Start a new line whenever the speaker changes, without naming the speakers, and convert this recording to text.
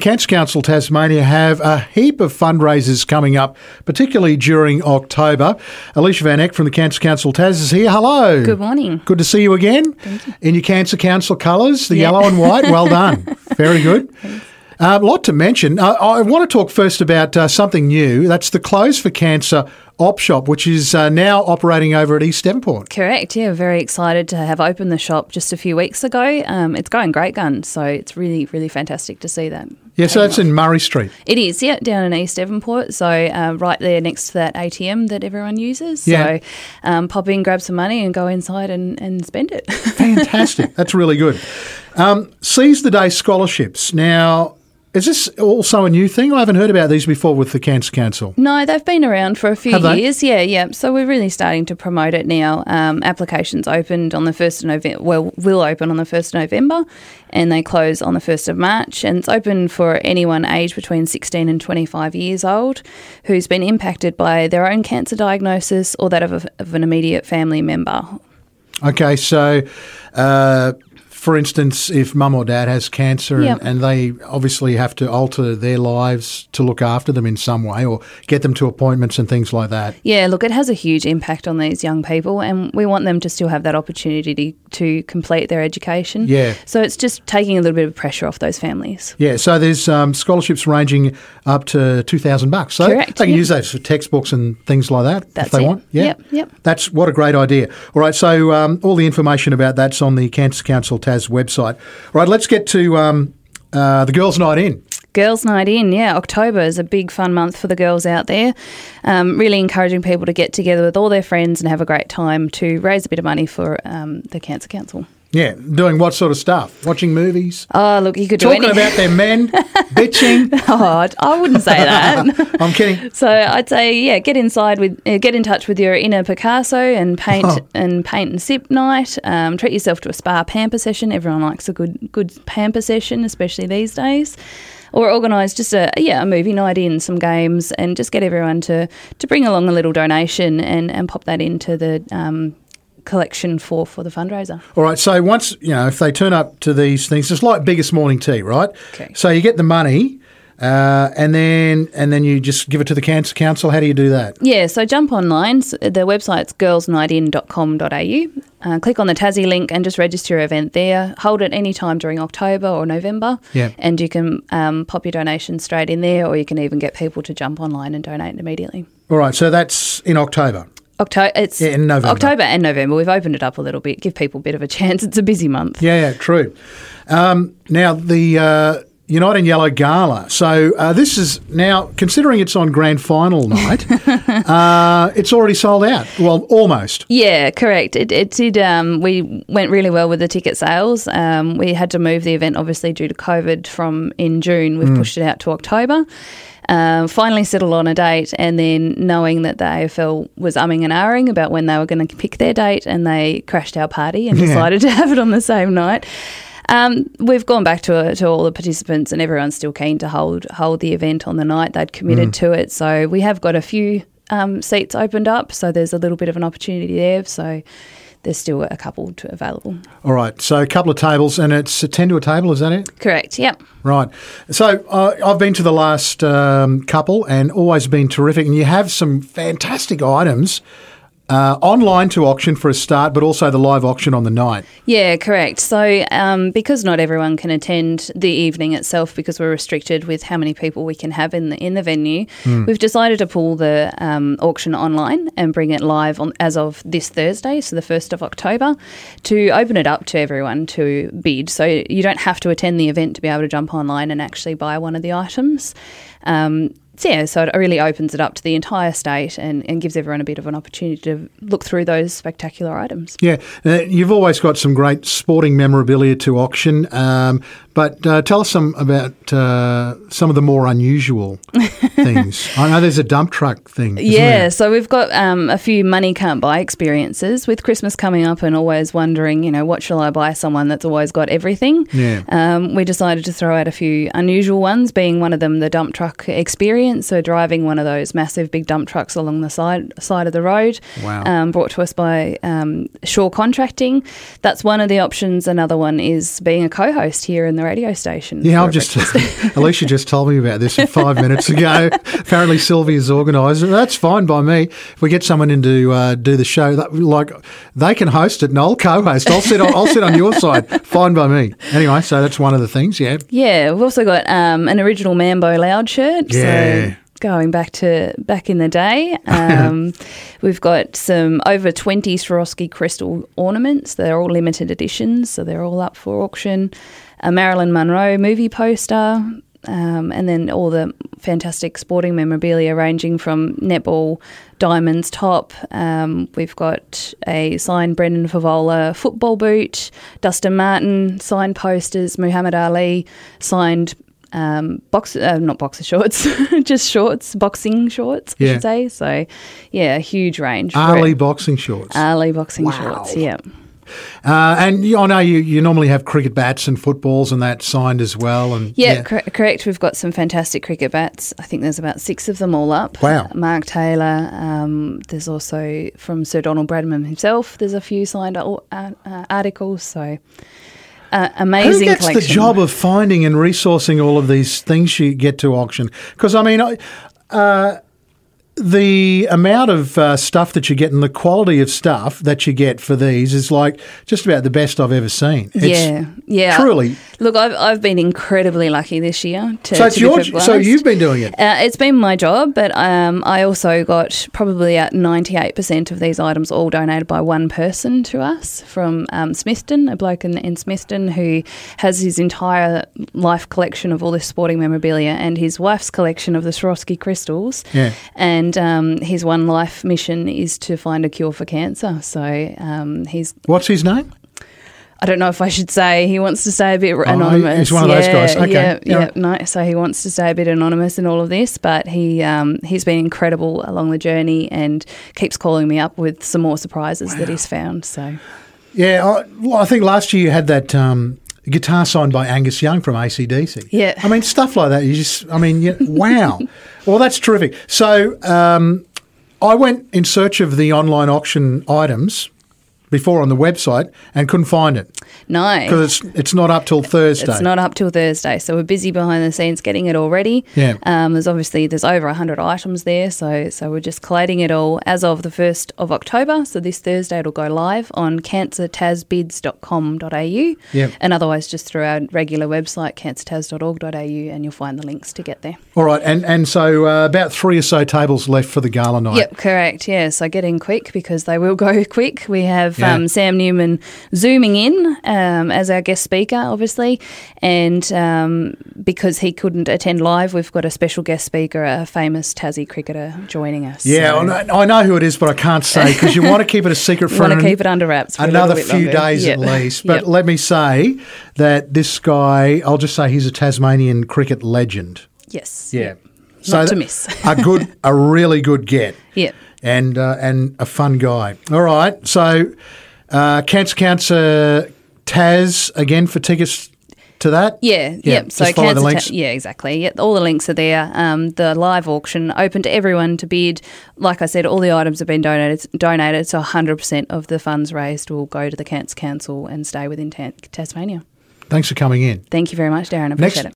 Cancer Council Tasmania have a heap of fundraisers coming up, particularly during October. Alicia Van Eck from the Cancer Council Tas is here. Hello.
Good morning.
Good to see you again.
Thank you.
In your Cancer Council colours, the yellow and white. Well done. Very good. A lot to mention. I want to talk first about something new. That's the Clothes for Cancer op shop, which is now operating over at East Devonport.
Correct, yeah. Very excited to have opened the shop just a few weeks ago. It's going great guns, so it's really, really fantastic to see that.
Yeah, so that's in Murray Street.
It is, yeah, down in East Devonport, so right there next to that ATM that everyone uses.
Yeah.
So pop in, grab some money and go inside and spend it.
Fantastic. That's really good. Seize the Day scholarships. Now, is this also a new thing? I haven't heard about these before with the Cancer Council.
No, they've been around for a few
Have they?
years. Yeah. So we're really starting to promote it now. Applications opened on the 1st of November. Well, will open on the 1st of November and they close on the 1st of March. And it's open for anyone aged between 16 and 25 years old who's been impacted by their own cancer diagnosis or that of an immediate family member.
Okay, so for instance, if mum or dad has cancer and they obviously have to alter their lives to look after them in some way or get them to appointments and things like that.
Yeah, look, it has a huge impact on these young people and we want them to still have that opportunity to complete their education.
Yeah.
So it's just taking a little bit of pressure off those families.
Yeah, so there's scholarships ranging up to $2,000. So
Correct,
they can use those for textbooks and things like that
That's
if they
it.
want. Yeah.
Yep.
That's what a great idea. All right, so all the information about that's on the Cancer Council Tas website. All right, let's get to the Girls' Night In.
Girls' Night In, yeah. October is a big fun month for the girls out there. Really encouraging people to get together with all their friends and have a great time to raise a bit of money for the Cancer Council.
Yeah, doing what sort of stuff? Watching movies?
Oh, look, you could do
Talking about their men? Bitching?
Oh, I wouldn't say that.
I'm kidding.
So I'd say, yeah, get in touch with your inner Picasso and paint and sip night. Treat yourself to a spa pamper session. Everyone likes a good pamper session, especially these days. Or organise just a movie night in, some games, and just get everyone to bring along a little donation and pop that into the collection for the fundraiser.
All right, so once, if they turn up to these things, it's like Biggest Morning Tea, right?
Okay.
So you get the money and then you just give it to the Cancer Council. How do you do that?
Yeah, so jump online. The website's girlsnightin.com.au. Click on the Tassie link and just register your event there. Hold it any time during October or November.
Yeah.
And you can pop your donation straight in there or you can even get people to jump online and donate immediately.
All right, so that's in October.
In
November.
October and November. We've opened it up a little bit, give people a bit of a chance. It's a busy month.
Yeah, true. Now, the Unite in Yellow Gala. So this is now, considering it's on grand final night, it's already sold out. Well, almost.
Yeah, correct. It did. We went really well with the ticket sales. We had to move the event, obviously, due to COVID from in June. We've pushed it out to October. Finally settled on a date and then knowing that the AFL was umming and ahhing about when they were going to pick their date and they crashed our party and decided to have it on the same night. We've gone back to all the participants and everyone's still keen to hold the event on the night. They'd committed to it. So we have got a few seats opened up, so there's a little bit of an opportunity there. So there's still a couple available.
All right, so a couple of tables and it's a 10 to a table, is that it?
Correct, yep.
Right. So I've been to the last couple and always been terrific, and you have some fantastic items online to auction for a start, but also the live auction on the night.
Yeah, correct. So because not everyone can attend the evening itself because we're restricted with how many people we can have in the venue, we've decided to pull the auction online and bring it live as of this Thursday, so the 1st of October, to open it up to everyone to bid. So you don't have to attend the event to be able to jump online and actually buy one of the items. So it really opens it up to the entire state and gives everyone a bit of an opportunity to look through those spectacular items.
Yeah, you've always got some great sporting memorabilia to auction, but tell us about some of the more unusual things. I know there's a dump truck thing.
Yeah, so we've got a few money can't buy experiences with Christmas coming up and always wondering, what shall I buy someone that's always got everything?
Yeah.
We decided to throw out a few unusual ones, being one of them the dump truck experience. experience. So driving one of those massive big dump trucks along the side of the road.
Wow.
Brought to us by Shaw Contracting. That's one of the options. Another one is being a co-host here in the radio station.
Yeah, Alicia just told me about this 5 minutes ago. Apparently Sylvia's organised it. That's fine by me. If we get someone in to do the show, they can host it and I'll co-host. I'll sit on your side. Fine by me. Anyway, so that's one of the things, yeah.
Yeah, we've also got an original Mambo Loud shirt.
Yeah.
So going back in the day. We've got some over 20 Swarovski crystal ornaments. They're all limited editions, so they're all up for auction. A Marilyn Monroe movie poster, and then all the fantastic sporting memorabilia ranging from netball, diamonds, top. We've got a signed Brendan Favola football boot, Dustin Martin, signed posters, Muhammad Ali, signed not boxer shorts, just shorts, boxing shorts, I should say. So, yeah, a huge range.
Ali boxing shorts.
Ali boxing shorts, yeah.
And I know you normally have cricket bats and footballs and that signed as well. And
correct. We've got some fantastic cricket bats. I think there's about 6 of them all up.
Wow.
Mark Taylor. There's also from Sir Donald Bradman himself. There's a few signed articles. So amazing
Who gets
collection.
the job of finding and resourcing all of these things you get to auction? Because, I mean, the amount of stuff that you get and the quality of stuff that you get for these is like just about the best I've ever seen.
Yeah.
Truly.
Look, I've been incredibly lucky this year.
So you've been doing it?
It's been my job, but I also got probably at 98% of these items all donated by one person to us from Smithton, a bloke in Smithton who has his entire life collection of all this sporting memorabilia and his wife's collection of the Swarovski crystals.
Yeah.
And his one life mission is to find a cure for cancer. So
What's his name?
I don't know if I should say. He wants to stay a bit anonymous.
He's one of those guys. Okay.
Yeah. No, so he wants to stay a bit anonymous in all of this, but he's been incredible along the journey and keeps calling me up with some more surprises that he's found. So,
yeah, I think last year you had that guitar signed by Angus Young from AC/DC.
Yeah.
I mean, stuff like that. Wow. Well, that's terrific. So I went in search of the online auction items before on the website and couldn't find it.
No.
Because it's not up till Thursday.
It's not up till Thursday, so we're busy behind the scenes getting it all ready.
Yeah.
There's over 100 items there, so we're just collating it all as of the 1st of October. So this Thursday it'll go live on cancertasbids.com.au.
Yep.
And otherwise just through our regular website, cancertas.org.au, and you'll find the links to get there.
All right, and so about 3 or so tables left for the gala night.
Yep, correct, yeah. So get in quick because they will go quick. We have Sam Newman zooming in as our guest speaker, obviously, and because he couldn't attend live, we've got a special guest speaker, a famous Tassie cricketer, joining us.
Yeah, so. I know who it is, but I can't say because you want to keep it a secret for
keep it under wraps for
another
few
longer. Days at least. But let me say that this guy, I'll just say he's a Tasmanian cricket legend.
Yes.
Yeah.
Not to miss.
a really good get.
Yeah.
And a fun guy. All right, so Cancer Tas again for tickets to that?
Yeah.
So follow the links.
Yeah, exactly. Yeah, all the links are there. The live auction open to everyone to bid. Like I said, all the items have been donated. So 100% of the funds raised will go to the Cancer Council and stay within Tasmania.
Thanks for coming in.
Thank you very much, Darren. I appreciate it.